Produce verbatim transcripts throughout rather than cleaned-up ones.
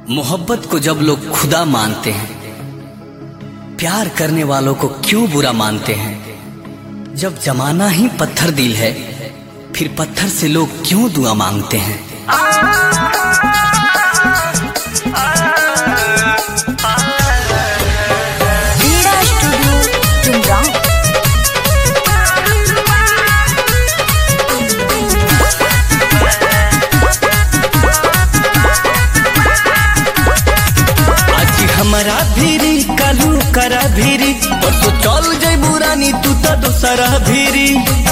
मोहब्बत को जब लोग खुदा मानते हैं, प्यार करने वालों को क्यों बुरा मानते हैं। जब जमाना ही पत्थर दिल है, फिर पत्थर से लोग क्यों दुआ मांगते हैं। हमारा भीरी कालू करा भीरी और तो चल जाई बुरानी तू तो दोसरा भीरी।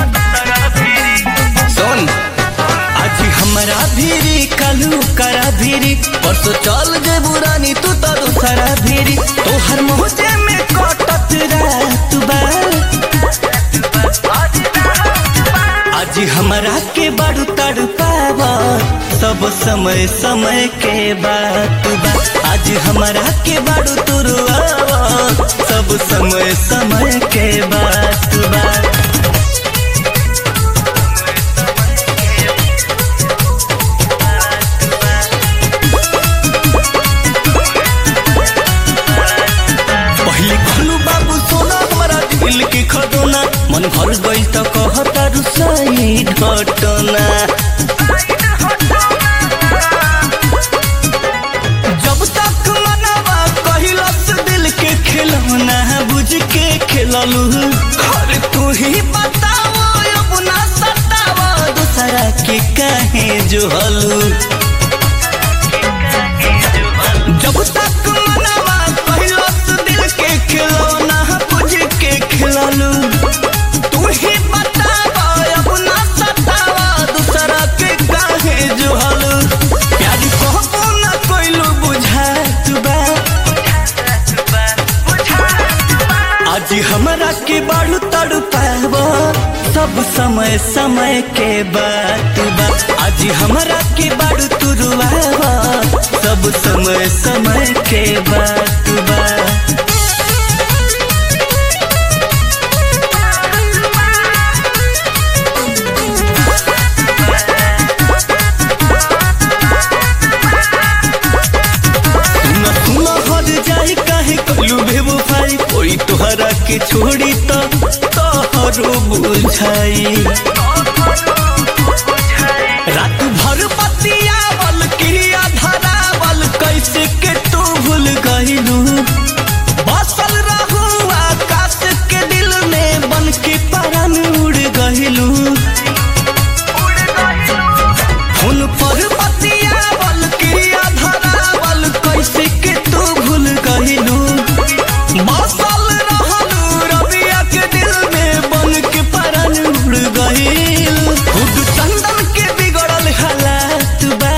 सुन आज हमारा भीरी कालू करा भीरी और तो चल जाई बुरानी तू तो दोसरा भीरी। तो हर मोहजे में कटत रात बार आज हमारा के बाड़ू तड़ पावा सब समय समय के बात बा। आज हमारा के बाड़ू तुरुआवा सब समय समय के बात बा। पहले खोलू बाबू सोना हमारा दिल के खदोना, मन भर गई तो कहता रुसाई घटना। जब तक मनवा कहिलस दिल के खिलौना बुझ के खिललू। अरे तू ही बताओ अब ना सतावा दूसरा के काहे जोहलू। जब तक मनवा कहिलस दिल के खिलौना बुझ के खिललू। तू ही बतावा अब ना सतावा दूसरा के काहे जोहलू। प्यारी कहबो ना कोइलू बुझात बा। आज हमरा के बाड़ू तड़ पावा सब समय समय के बात बा। आज हमरा के बाड़ू तुरुआवा सब समय समय के बात बा। कोई तोहरा के छोड़ी तो तोहरो बुझाई। रात भर बतियावल क्रिया धरावल कैसे के तू भूल गईलू। बसल रहू आकाश के दिल में बन के परान उड़ गईलू। फोन पर बतियावल क्रिया धरावल कैसे के तू भूल गईलू। बसल रहलू रबिया के दिल में बन के परान उड़ गईल। खुद चंदन के बिगड़ल हालात बा।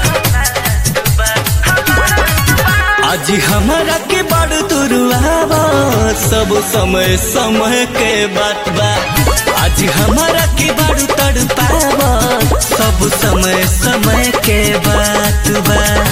आज हमारा के बड़ तुरुआवा सब समय समय के बात बा। आज हमारा के बड़ तड़ पावा सब समय समय के बात बा।